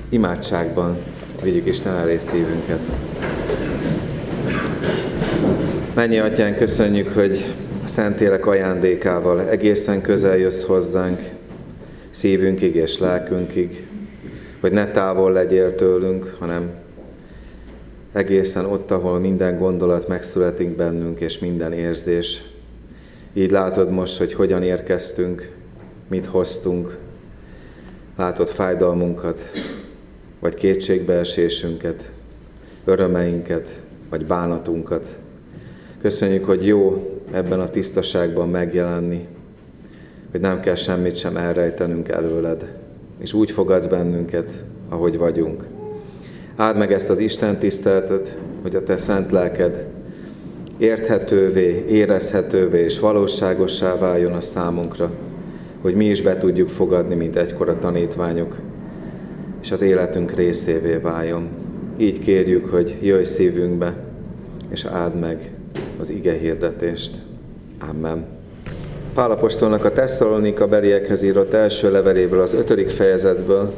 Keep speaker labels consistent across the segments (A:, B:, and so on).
A: Imádságban vigyük Isten elé szívünket. Mennyi Atyánk, köszönjük, hogy a Szentlélek ajándékával egészen közel jössz hozzánk, szívünkig és lelkünkig, hogy ne távol legyél tőlünk, hanem egészen ott, ahol minden gondolat megszületik bennünk, és minden érzés. Így látod most, hogy hogyan érkeztünk, mit hoztunk, látod fájdalmunkat, vagy kétségbeesésünket, örömeinket, vagy bánatunkat. Köszönjük, hogy jó ebben a tisztaságban megjelenni, hogy nem kell semmit sem elrejtenünk előled, és úgy fogadsz bennünket, ahogy vagyunk. Áld meg ezt az Isten tiszteletet, hogy a te szent lelked érthetővé, érezhetővé és valóságossá váljon a számunkra, hogy mi is be tudjuk fogadni, mint egykor a tanítványok, és az életünk részévé váljon. Így kérjük, hogy jöjj szívünkbe, és áld meg az ige hirdetést. Amen. Pál apostolnak a Tesszalonika beliekhez írott első leveléből, az 5. fejezetből,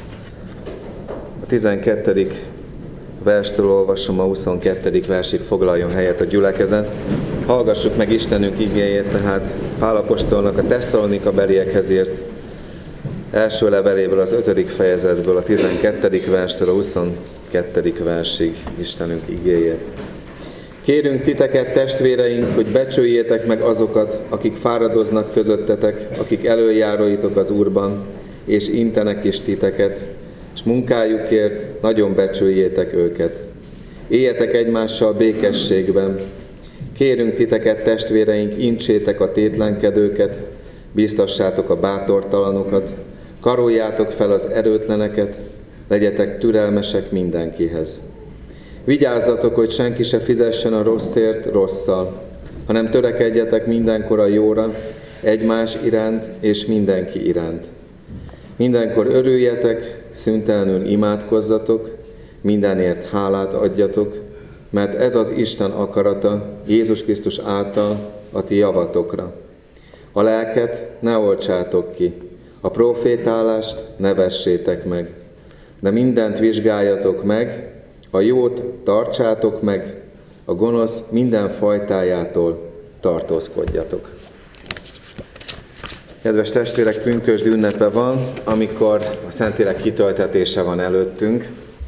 A: a 12. verstől olvasom, a 22. versig foglaljon helyet a gyülekezet. Hallgassuk meg Istenünk igéjét, tehát Pál apostolnak a Tesszalonika beliekhez írt első leveléből, az 5. fejezetből, a 12. verstől a 22. versig Istenünk igéjét. Kérünk titeket, testvéreink, hogy becsüljétek meg azokat, akik fáradoznak közöttetek, akik elöljáróitok az Úrban, és intenek is titeket, és munkájukért nagyon becsüljétek őket. Éljetek egymással békességben. Kérünk titeket, testvéreink, intsétek a tétlenkedőket, bíztassátok a bátortalanokat, karoljátok fel az erőtleneket, legyetek türelmesek mindenkihez. Vigyázzatok, hogy senki se fizessen a rosszért rosszal, hanem törekedjetek mindenkor a jóra, egymás iránt és mindenki iránt. Mindenkor örüljetek, szüntelenül imádkozzatok, mindenért hálát adjatok, mert ez az Isten akarata Jézus Krisztus által a ti javatokra. A lelket ne oltsátok ki, a profétálást ne vessétek meg, de mindent vizsgáljatok meg, a jót tartsátok meg, a gonosz minden fajtájától tartózkodjatok. Kedves testvérek, pünkösdi ünnepe van, amikor a Szentlélek kitöltetése van előttünk,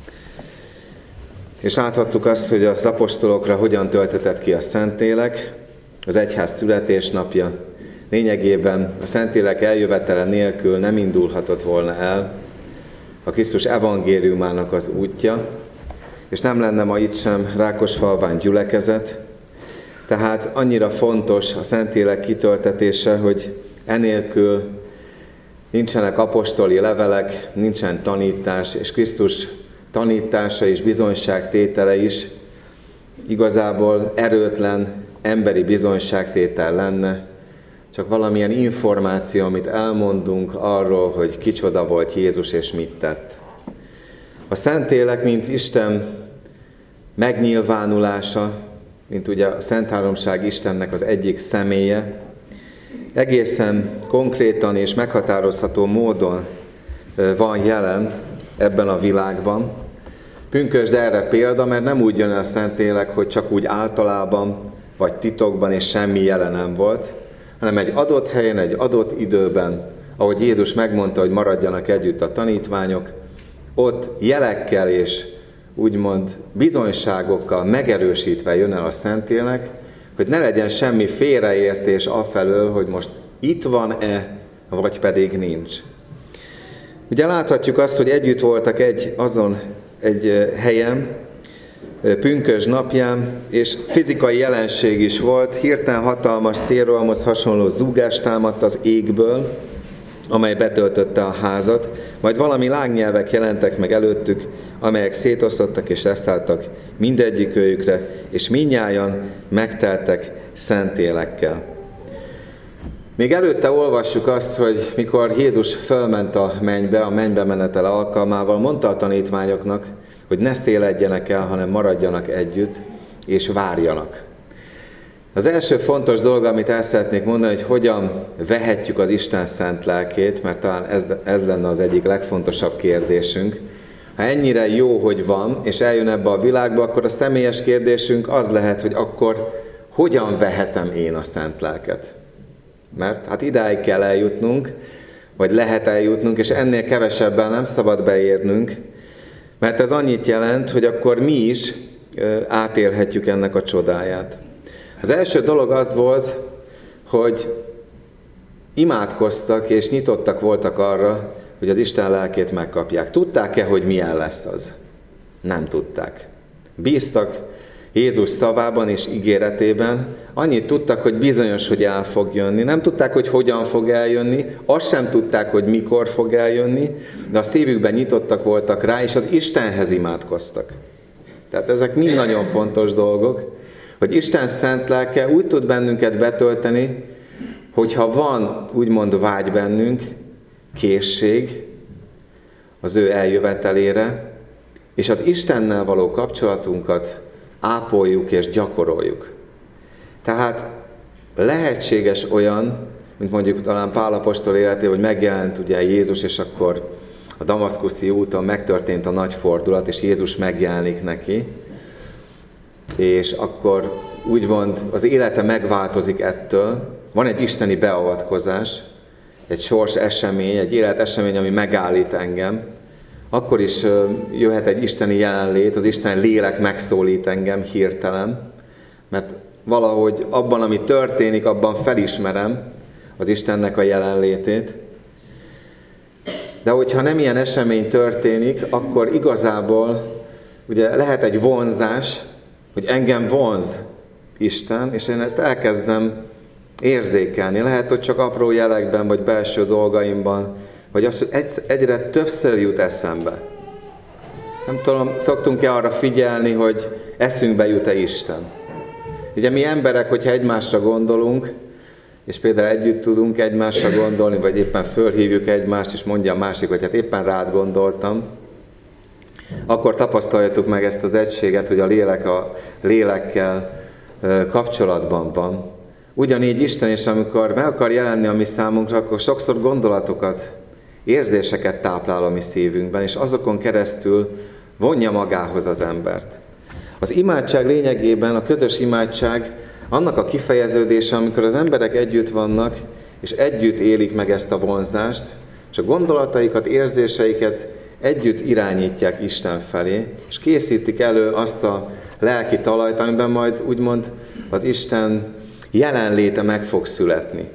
A: és láthattuk azt, hogy az apostolokra hogyan töltetett ki a Szentlélek, az egyház születésnapja. Lényegében a Szentlélek eljövetele nélkül nem indulhatott volna el a Krisztus evangéliumának az útja, és nem lenne ma itt sem Rákosfalván gyülekezet. Tehát annyira fontos a Szentlélek kitöltetése, hogy enélkül nincsenek apostoli levelek, nincsen tanítás, és Krisztus tanítása és bizonyságtétele is igazából erőtlen emberi bizonyságtétel lenne, csak valamilyen információ, amit elmondunk arról, hogy kicsoda volt Jézus és mit tett. A Szentlélek, mint Isten megnyilvánulása, mint ugye a Szent Háromság Istennek az egyik személye, egészen konkrétan és meghatározható módon van jelen ebben a világban. Pünkösd erre példa, mert nem úgy jön el a Szentlélek, hogy csak úgy általában, vagy titokban, és semmi jelen nem volt, hanem egy adott helyen, egy adott időben, ahogy Jézus megmondta, hogy maradjanak együtt a tanítványok, ott jelekkel és úgymond bizonyságokkal megerősítve jön el a Szentlélek, hogy ne legyen semmi félreértés afelől, hogy most itt van-e, vagy pedig nincs. Ugye láthatjuk azt, hogy együtt voltak egy helyen, pünkösd napján, és fizikai jelenség is volt, hirtelen hatalmas szélrohamhoz hasonló zúgás támadt az égből, amely betöltötte a házat, majd valami lángnyelvek jelentek meg előttük, amelyek szétosztottak és leszálltak mindegyikőjükre, és mindnyájan megteltek Szentlélekkel. Még előtte olvassuk azt, hogy mikor Jézus fölment a mennybe menetele alkalmával, mondta a tanítványoknak, hogy ne széledjenek el, hanem maradjanak együtt, és várjanak. Az első fontos dolog, amit el szeretnék mondani, hogy hogyan vehetjük az Isten szent lelkét, mert talán ez lenne az egyik legfontosabb kérdésünk, Ha ennyire jó, hogy van, és eljön ebbe a világba, akkor a személyes kérdésünk az lehet, hogy akkor hogyan vehetem én a Szent Lelket? Mert hát idáig kell eljutnunk, vagy lehet eljutnunk, és ennél kevesebben nem szabad beérnünk, mert ez annyit jelent, hogy akkor mi is átélhetjük ennek a csodáját. Az első dolog az volt, hogy imádkoztak és nyitottak voltak arra, hogy az Isten lelkét megkapják. Tudták-e, hogy milyen lesz az? Nem tudták. Bíztak Jézus szavában és ígéretében, annyit tudtak, hogy bizonyos, hogy el fog jönni. Nem tudták, hogy hogyan fog eljönni, azt sem tudták, hogy mikor fog eljönni, de a szívükben nyitottak voltak rá, és az Istenhez imádkoztak. Tehát ezek mind nagyon fontos dolgok, hogy Isten szent lelke úgy tud bennünket betölteni, hogyha van úgymond vágy bennünk, készség az ő eljövetelére, és az Istennel való kapcsolatunkat ápoljuk és gyakoroljuk. Tehát lehetséges olyan, mint mondjuk talán Pál apostol életében, hogy megjelent ugye Jézus, és akkor a damaszkuszi úton megtörtént a nagy fordulat, és Jézus megjelenik neki, és akkor úgymond az élete megváltozik ettől, van egy isteni beavatkozás, egy sors esemény, egy életesemény, ami megállít engem, akkor is jöhet egy isteni jelenlét, az isteni lélek megszólít engem hirtelen, mert valahogy abban, ami történik, abban felismerem az Istennek a jelenlétét. De hogyha nem ilyen esemény történik, akkor igazából ugye lehet egy vonzás, hogy engem vonz Isten, és én ezt elkezdem érzékelni. Lehet, hogy csak apró jelekben, vagy belső dolgaimban, vagy az, hogy egyre többször jut eszembe. Nem tudom, szoktunk-e arra figyelni, hogy eszünkbe jut-e Isten. Ugye mi emberek, hogyha egymásra gondolunk, és például együtt tudunk egymásra gondolni, vagy éppen fölhívjuk egymást, és mondja a másik, hogy hát éppen rád gondoltam, akkor tapasztaljuk meg ezt az egységet, hogy a lélek a lélekkel kapcsolatban van. Ugyanígy Isten is, amikor meg akar jelenni a mi számunkra, akkor sokszor gondolatokat, érzéseket táplál a mi szívünkben, és azokon keresztül vonja magához az embert. Az imádság lényegében, a közös imádság annak a kifejeződése, amikor az emberek együtt vannak, és együtt élik meg ezt a vonzást, és a gondolataikat, érzéseiket együtt irányítják Isten felé, és készítik elő azt a lelki talajt, amiben majd úgymond az Isten jelenléte meg fog születni.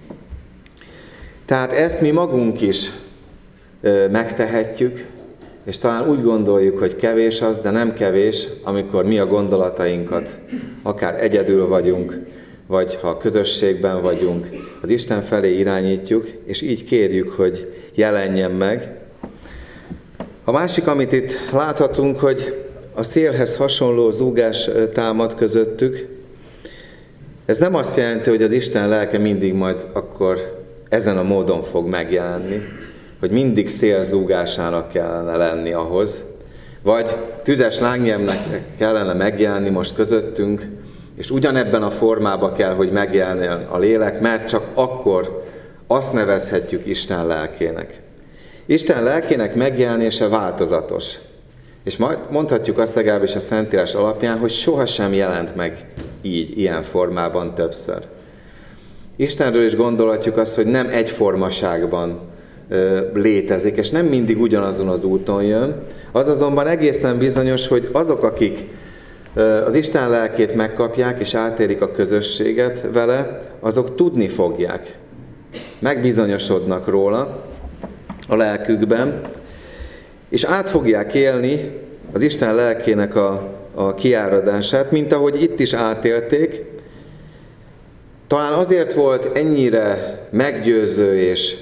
A: Tehát ezt mi magunk is megtehetjük, és talán úgy gondoljuk, hogy kevés az, de nem kevés, amikor mi a gondolatainkat, akár egyedül vagyunk, vagy ha közösségben vagyunk, az Isten felé irányítjuk, és így kérjük, hogy jelenjen meg. A másik, amit itt láthatunk, hogy a szélhez hasonló zúgás támad közöttük. Ez nem azt jelenti, hogy az Isten lelke mindig majd akkor ezen a módon fog megjelenni, hogy mindig szélzúgásának kellene lenni ahhoz, vagy tüzes lángnyelvnek kellene megjelenni most közöttünk, és ugyanebben a formában kell, hogy megjelenjen a lélek, mert csak akkor azt nevezhetjük Isten lelkének. Isten lelkének megjelenése változatos. És majd mondhatjuk azt legalábbis a Szentírás alapján, hogy sohasem jelent meg így, ilyen formában többször. Istenről is gondolhatjuk azt, hogy nem egyformaságban létezik, és nem mindig ugyanazon az úton jön. Az azonban egészen bizonyos, hogy azok, akik az Isten lelkét megkapják, és átérik a közösséget vele, azok tudni fogják. Megbizonyosodnak róla a lelkükben, és át fogják élni az Isten lelkének a kiáradását, mint ahogy itt is átélték. Talán azért volt ennyire meggyőző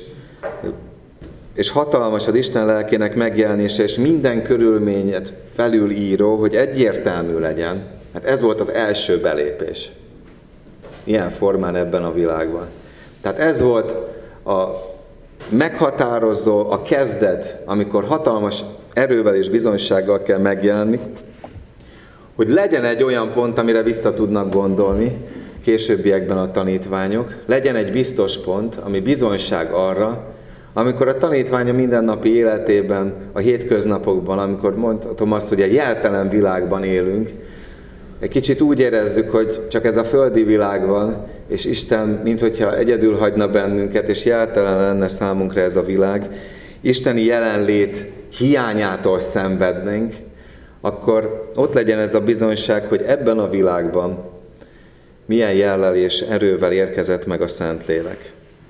A: és hatalmas az Isten lelkének megjelenése, és minden körülményet felülíró, hogy egyértelmű legyen, mert ez volt az első belépés. Ilyen formán ebben a világban. Tehát ez volt a meghatározó, a kezdet, amikor hatalmas erővel és bizonysággal kell megjelenni, hogy legyen egy olyan pont, amire vissza tudnak gondolni későbbiekben a tanítványok, legyen egy biztos pont, ami bizonyság arra, amikor a tanítványa mindennapi életében, a hétköznapokban, amikor mondhatom azt, hogy egy jeltelen világban élünk, egy kicsit úgy érezzük, hogy csak ez a földi világ van, és Isten, minthogyha egyedül hagyna bennünket, és jeltelen lenne számunkra ez a világ, isteni jelenlét hiányától szenvednénk, akkor ott legyen ez a bizonyság, hogy ebben a világban milyen jellel és erővel érkezett meg a Szentlélek.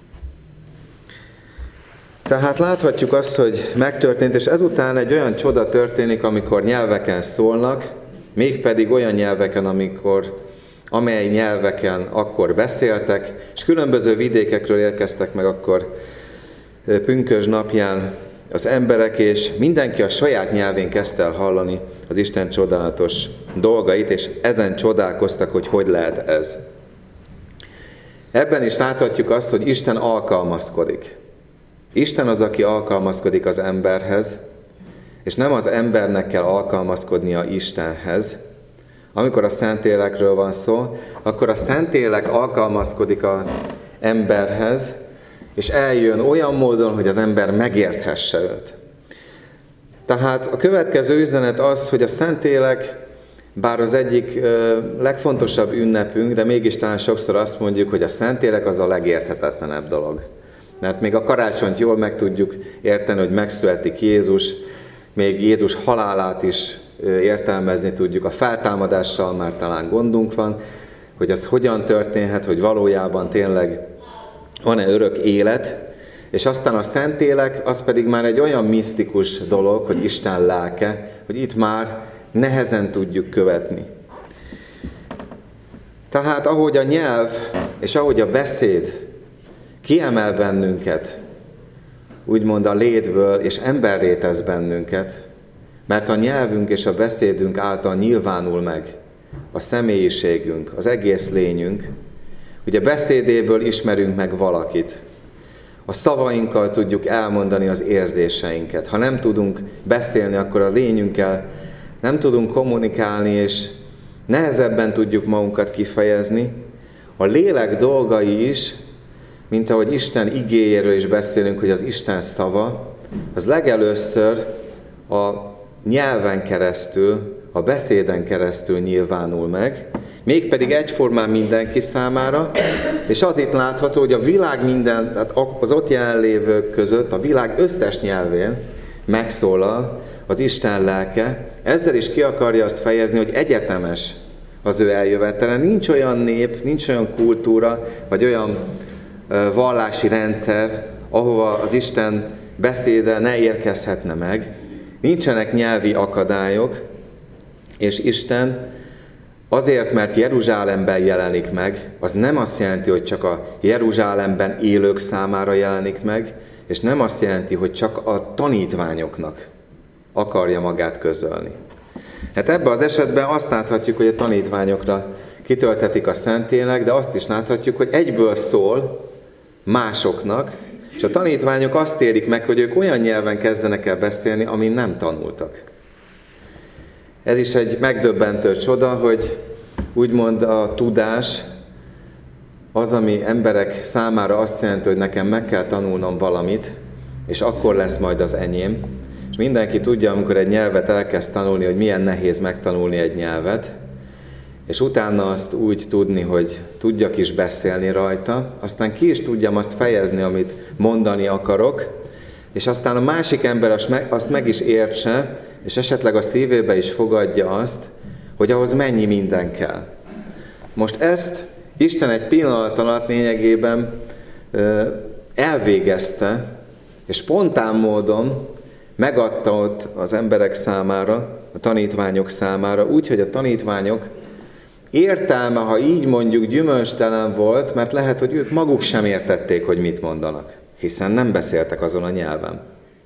A: Tehát láthatjuk azt, hogy megtörtént, és ezután egy olyan csoda történik, amikor nyelveken szólnak, mégpedig olyan nyelveken, amely nyelveken akkor beszéltek, és különböző vidékekről érkeztek meg akkor pünkösd napján az emberek, és mindenki a saját nyelvén kezdte el hallani az Isten csodálatos dolgait, és ezen csodálkoztak, hogy hogy lehet ez. Ebben is láthatjuk azt, hogy Isten alkalmazkodik. Isten az, aki alkalmazkodik az emberhez, és nem az embernek kell alkalmazkodnia Istenhez. Amikor a Szentlélekről van szó, akkor a Szentlélek alkalmazkodik az emberhez, és eljön olyan módon, hogy az ember megérthesse őt. Tehát a következő üzenet az, hogy a Szentlélek, bár az egyik legfontosabb ünnepünk, de mégis talán sokszor azt mondjuk, hogy a Szentlélek az a legérthetetlenebb dolog. Mert még a karácsonyt jól meg tudjuk érteni, hogy megszületik Jézus, még Jézus halálát is értelmezni tudjuk, a feltámadással már talán gondunk van, hogy az hogyan történhet, hogy valójában tényleg van-e örök élet, és aztán a Szentlélek, az pedig már egy olyan misztikus dolog, hogy Isten lelke, hogy itt már nehezen tudjuk követni. Tehát ahogy a nyelv és ahogy a beszéd kiemel bennünket, úgymond a létből, és emberré tesz bennünket, mert a nyelvünk és a beszédünk által nyilvánul meg a személyiségünk, az egész lényünk. Ugye beszédéből ismerünk meg valakit. A szavainkkal tudjuk elmondani az érzéseinket. Ha nem tudunk beszélni, akkor a lényünkkel nem tudunk kommunikálni, és nehezebben tudjuk magunkat kifejezni. A lélek dolgai is, mint ahogy Isten igéjéről is beszélünk, hogy az Isten szava, az legelőször a nyelven keresztül, a beszéden keresztül nyilvánul meg, mégpedig egyformán mindenki számára, és az itt látható, hogy a világ minden, tehát az ott jelenlévők között, a világ összes nyelvén megszólal az Isten lelke, ezzel is ki akarja azt fejezni, hogy egyetemes az ő eljövetele. Nincs olyan nép, nincs olyan kultúra, vagy olyan vallási rendszer, ahova az Isten beszéde ne érkezhetne meg. Nincsenek nyelvi akadályok, és Isten azért, mert Jeruzsálemben jelenik meg, az nem azt jelenti, hogy csak a Jeruzsálemben élők számára jelenik meg, és nem azt jelenti, hogy csak a tanítványoknak akarja magát közölni. Hát ebben az esetben azt láthatjuk, hogy a tanítványokra kitöltetik a Szentlélek, de azt is láthatjuk, hogy egyből szól másoknak, és a tanítványok azt érik meg, hogy ők olyan nyelven kezdenek el beszélni, amin nem tanultak. Ez is egy megdöbbentő csoda, hogy úgymond a tudás az, ami emberek számára azt jelenti, hogy nekem meg kell tanulnom valamit, és akkor lesz majd az enyém. És mindenki tudja, amikor egy nyelvet elkezd tanulni, hogy milyen nehéz megtanulni egy nyelvet, és utána azt úgy tudni, hogy tudjak is beszélni rajta, aztán ki is tudjam azt fejezni, amit mondani akarok, és aztán a másik ember azt meg is értse, és esetleg a szívébe is fogadja azt, hogy ahhoz mennyi minden kell. Most ezt Isten egy pillanat alatt lényegében elvégezte, és spontán módon megadta ott az emberek számára, a tanítványok számára, úgy, hogy a tanítványok értelme, ha így mondjuk, gyümölcstelen volt, mert lehet, hogy ők maguk sem értették, hogy mit mondanak, hiszen nem beszéltek azon a nyelven.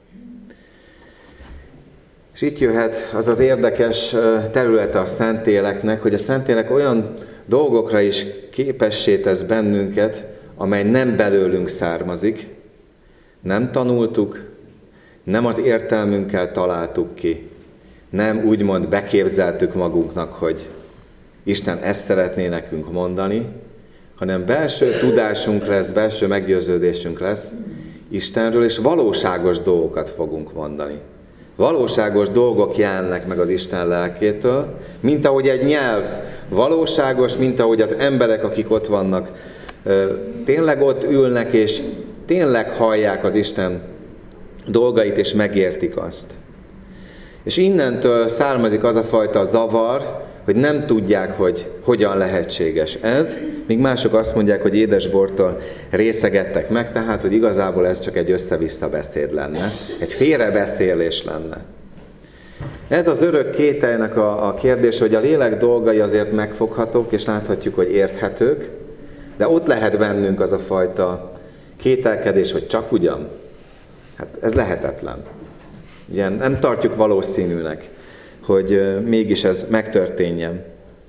A: És itt jöhet az az érdekes területe a Szentléleknek, hogy a Szentlélek olyan dolgokra is képessé tesz bennünket, amely nem belőlünk származik, nem tanultuk, nem az értelmünkkel találtuk ki, nem úgymond beképzeltük magunknak, hogy Isten ezt szeretné nekünk mondani, hanem belső tudásunk lesz, belső meggyőződésünk lesz, Istenről, és valóságos dolgokat fogunk mondani. Valóságos dolgok jelennek meg az Isten lelkétől, mint ahogy egy nyelv valóságos, mint ahogy az emberek, akik ott vannak, tényleg ott ülnek, és tényleg hallják az Isten dolgait, és megértik azt. És innentől származik az a fajta zavar, hogy nem tudják, hogy hogyan lehetséges ez, míg mások azt mondják, hogy édesbortól részegettek meg, tehát, hogy igazából ez csak egy össze-vissza beszéd lenne, egy félrebeszélés lenne. Ez az örök kételynek a kérdés, hogy a lélek dolgai azért megfoghatók, és láthatjuk, hogy érthetők, de ott lehet bennünk az a fajta kételkedés, hogy csak ugyan. Hát ez lehetetlen. Ugye nem tartjuk valószínűnek, hogy mégis ez megtörténjen.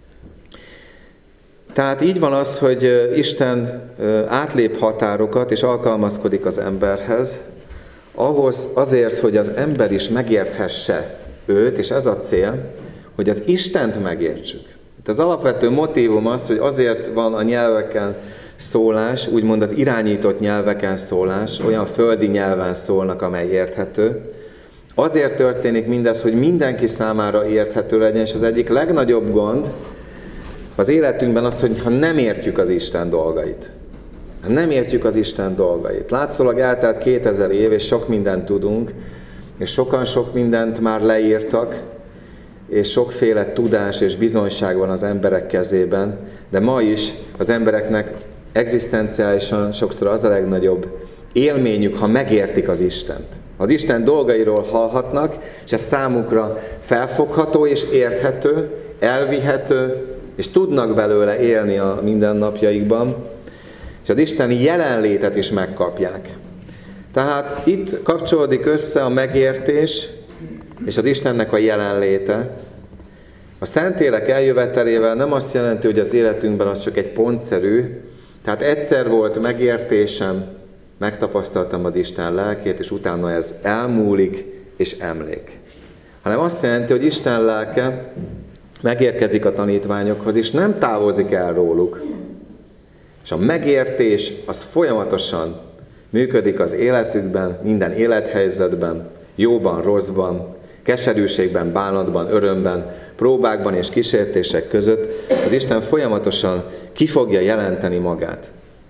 A: Tehát így van az, hogy Isten átlép határokat, és alkalmazkodik az emberhez, ahhoz azért, hogy az ember is megérthesse őt, és ez a cél, hogy az Istent megértsük. Itt az alapvető motívum az, hogy azért van a nyelveken szólás, úgymond az irányított nyelveken szólás, olyan földi nyelven szólnak, amely érthető. Azért történik mindez, hogy mindenki számára érthető legyen, és az egyik legnagyobb gond az életünkben az, hogy ha nem értjük az Isten dolgait. Ha nem értjük az Isten dolgait. Látszólag eltelt 2000 év, és sok mindent tudunk, és sokan sok mindent már leírtak, és sokféle tudás és bizonyság van az emberek kezében, de ma is az embereknek egzisztenciálisan sokszor az a legnagyobb élményük, ha megértik az Istent. Az Isten dolgairól hallhatnak, és ez számukra felfogható és érthető, elvihető, és tudnak belőle élni a mindennapjaikban, és az isteni jelenlétet is megkapják. Tehát itt kapcsolódik össze a megértés és az Istennek a jelenléte. A Szentlélek eljövetelével nem azt jelenti, hogy az életünkben az csak egy pontszerű, tehát egyszer volt megértésem, megtapasztaltam az Isten lelkét, és utána ez elmúlik és emlék. Hanem azt jelenti, hogy Isten lelke megérkezik a tanítványokhoz, és nem távozik el róluk. És a megértés az folyamatosan működik az életükben, minden élethelyzetben, jóban, rosszban, keserűségben, bánatban, örömben, próbákban és kísértések között. Az Isten folyamatosan ki fogja jelenteni magát.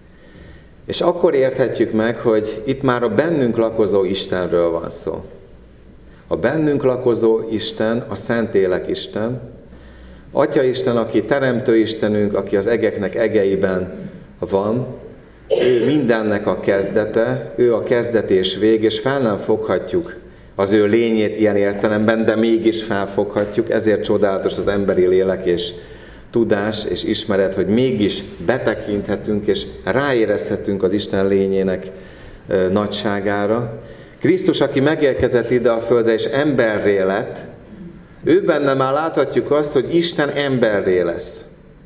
A: És akkor érthetjük meg, hogy itt már a bennünk lakozó Istenről van szó. A bennünk lakozó Isten, a Szentlélek Isten, Atya Isten, aki teremtő Istenünk, aki az egeknek egeiben van, ő mindennek a kezdete, ő a kezdet és vég, és fel nem foghatjuk az ő lényét ilyen értelemben, de mégis felfoghatjuk, ezért csodálatos az emberi lélek és tudás és ismeret, hogy mégis betekinthetünk és ráérezhetünk az Isten lényének nagyságára. Krisztus, aki megérkezett ide a földre és emberré lett, ő benne már láthatjuk azt, hogy Isten emberré lesz.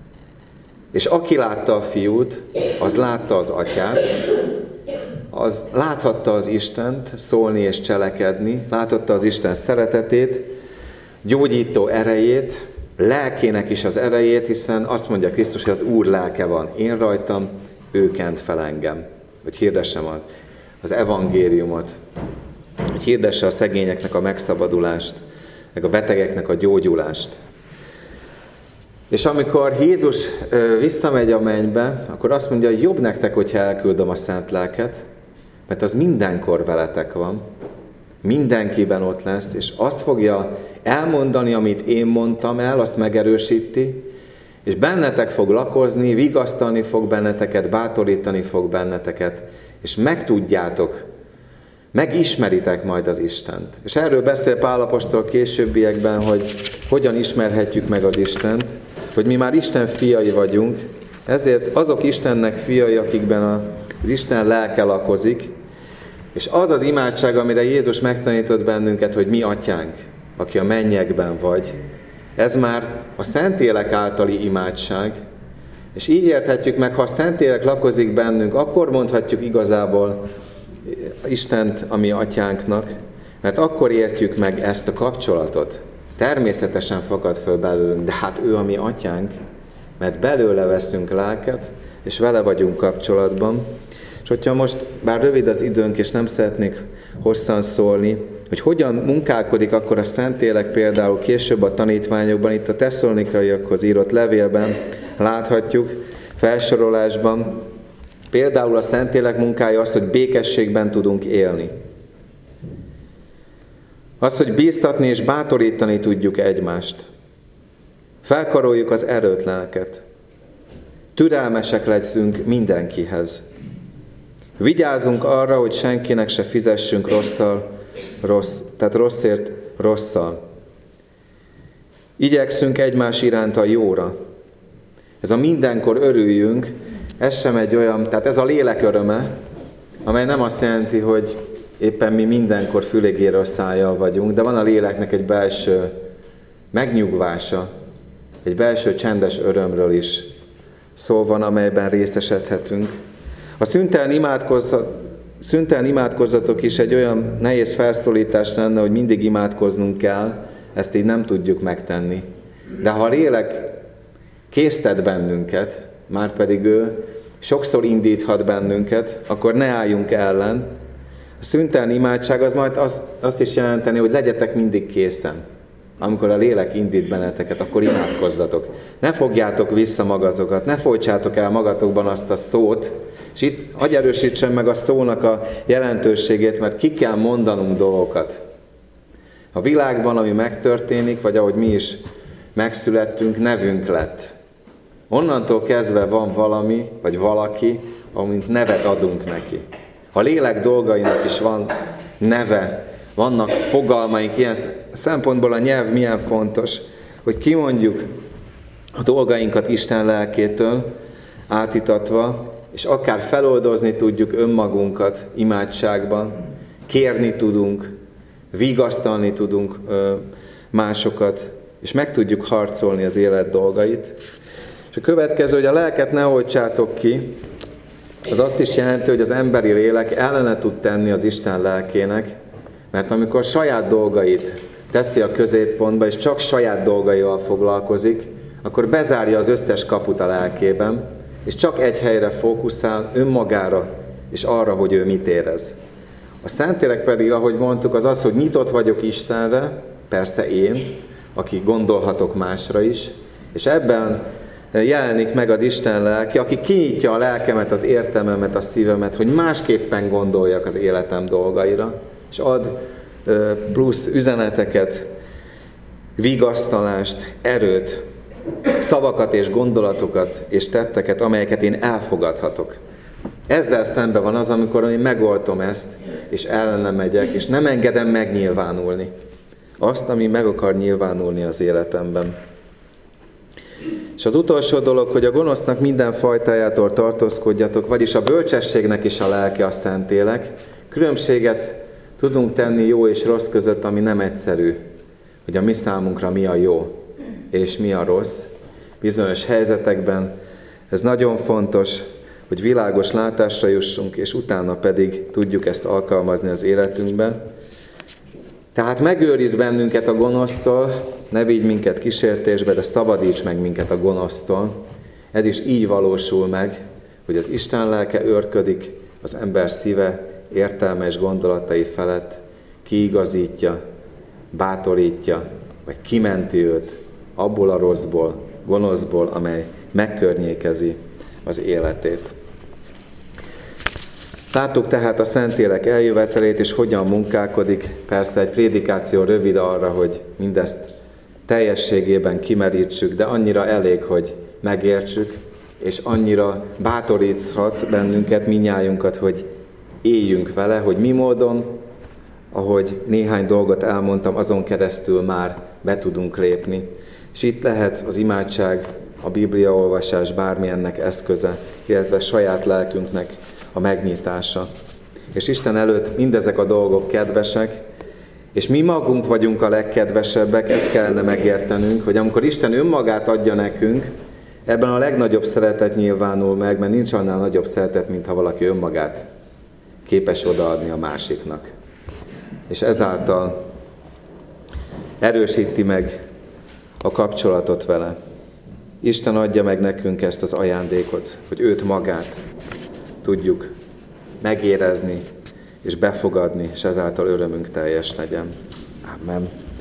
A: És aki látta a fiút, az látta az atyát, az láthatta az Istent szólni és cselekedni, láthatta az Isten szeretetét, gyógyító erejét, lelkének is az erejét, hiszen azt mondja Krisztus, hogy az Úr lelke van én rajtam, ő kent fel engem, hogy hirdessem az evangéliumot, hogy hirdesse a szegényeknek a megszabadulást, meg a betegeknek a gyógyulást. És amikor Jézus visszamegy a mennybe, akkor azt mondja, hogy jobb nektek, hogyha elküldöm a Szent Lelket, mert az mindenkor veletek van, mindenkiben ott lesz, és azt fogja elmondani, amit én mondtam el, azt megerősíti, és bennetek fog lakozni, vigasztalni fog benneteket, bátorítani fog benneteket, és megtudjátok, megismeritek majd az Istent. És erről beszél Pál apostol későbbiekben, hogy hogyan ismerhetjük meg az Istent, hogy mi már Isten fiai vagyunk, ezért azok Istennek fiai, akikben az Isten lelke lakozik, és az az imádság, amire Jézus megtanított bennünket, hogy mi atyánk, aki a mennyekben vagy, ez már a Szentlélek általi imádság, és így érthetjük meg, ha a Szentlélek lakozik bennünk, akkor mondhatjuk igazából Istent a mi atyánknak, mert akkor értjük meg ezt a kapcsolatot. Természetesen fakad föl belőlünk, de hát ő a mi atyánk, mert belőle veszünk lelket, és vele vagyunk kapcsolatban. És hogyha most, bár rövid az időnk, és nem szeretnék hosszan szólni, hogy hogyan munkálkodik akkor a Szentlélek például később a tanítványokban, itt a tesszalonikaiakhoz írott levélben láthatjuk, felsorolásban, például a Szentlélek munkája az, hogy békességben tudunk élni. Az, hogy bíztatni és bátorítani tudjuk egymást. Felkaroljuk az erőtleneket. Türelmesek legyünk mindenkihez. Vigyázzunk arra, hogy senkinek se fizessünk tehát rosszért rosszal. Igyekszünk egymás iránt a jóra. Ez a mindenkor örüljünk, ez sem egy olyan, tehát ez a lélek öröme, amely nem azt jelenti, hogy éppen mi mindenkor fülégérő szájjal vagyunk, de van a léleknek egy belső megnyugvása, egy belső csendes örömről is szó van, amelyben részesedhetünk. A szüntelen imádkozzatok is egy olyan nehéz felszólítás lenne, hogy mindig imádkoznunk kell, ezt így nem tudjuk megtenni. De ha a lélek késztet bennünket, márpedig ő sokszor indíthat bennünket, akkor ne álljunk ellen. A szüntelen imádság az majd azt is jelenteni, hogy legyetek mindig készen. Amikor a lélek indít benneteket, akkor imádkozzatok. Ne fogjátok vissza magatokat, ne folytsátok el magatokban azt a szót, és itt hagyj erősítsen meg a szónak a jelentőségét, mert ki kell mondanunk dolgokat. A világban, ami megtörténik, vagy ahogy mi is megszülettünk, nevünk lett. Onnantól kezdve van valami, vagy valaki, amint nevet adunk neki. A lélek dolgainak is van neve, vannak fogalmaink, ilyen szempontból a nyelv milyen fontos, hogy kimondjuk a dolgainkat Isten lelkétől átítatva, és akár feloldozni tudjuk önmagunkat imádságban, kérni tudunk, vigasztalni tudunk másokat, és meg tudjuk harcolni az élet dolgait. És a következő, hogy a lelket ne oltsátok ki, az azt is jelenti, hogy az emberi lélek ellene tud tenni az Isten lelkének, mert amikor saját dolgait teszi a középpontba, és csak saját dolgaival foglalkozik, akkor bezárja az összes kaput a lelkében, és csak egy helyre fókuszál, önmagára, és arra, hogy ő mit érez. A Szentlélek pedig, ahogy mondtuk, az az, hogy nyitott vagyok Istenre, persze én, aki gondolhatok másra is, és ebben jelenik meg az Isten lelke, aki kinyitja a lelkemet, az értelmemet, a szívemet, hogy másképpen gondoljak az életem dolgaira, és ad plusz üzeneteket, vigasztalást, erőt, szavakat és gondolatokat és tetteket, amelyeket én elfogadhatok. Ezzel szemben van az, amikor én megoltom ezt, és ellene megyek, és nem engedem megnyilvánulni azt, ami meg akar nyilvánulni az életemben. És az utolsó dolog, hogy a gonosznak minden fajtájától tartózkodjatok, vagyis a bölcsességnek is a lelke a Szentlélek. Különbséget tudunk tenni jó és rossz között, ami nem egyszerű, hogy a mi számunkra mi a jó és mi a rossz. Bizonyos helyzetekben ez nagyon fontos, hogy világos látásra jussunk, és utána pedig tudjuk ezt alkalmazni az életünkben. Tehát megőriz bennünket a gonosztól, ne vigy minket kísértésbe, de szabadíts meg minket a gonosztól. Ez is így valósul meg, hogy az Isten lelke őrködik az ember szíve értelme és gondolatai felett, kiigazítja, bátorítja, vagy kimenti őt abból a rosszból, gonoszból, amely megkörnyékezi az életét. Láttuk tehát a Szentlélek eljövetelét, és hogyan munkálkodik. Persze egy prédikáció rövid arra, hogy mindezt teljességében kimerítsük, de annyira elég, hogy megértsük, és annyira bátoríthat bennünket, mindnyájunkat, hogy éljünk vele, hogy mi módon, ahogy néhány dolgot elmondtam, azon keresztül már be tudunk lépni. És itt lehet az imádság, a bibliaolvasás bármilyennek eszköze, illetve saját lelkünknek a megnyitása. És Isten előtt mindezek a dolgok kedvesek, és mi magunk vagyunk a legkedvesebbek, ezt kellene megértenünk, hogy amikor Isten önmagát adja nekünk, ebben a legnagyobb szeretet nyilvánul meg, mert nincs annál nagyobb szeretet, mint ha valaki önmagát képes odaadni a másiknak. És ezáltal erősíti meg a kapcsolatot vele. Isten adja meg nekünk ezt az ajándékot, hogy őt magát tudjuk megérezni és befogadni, és ezáltal örömünk teljes legyen. Amen.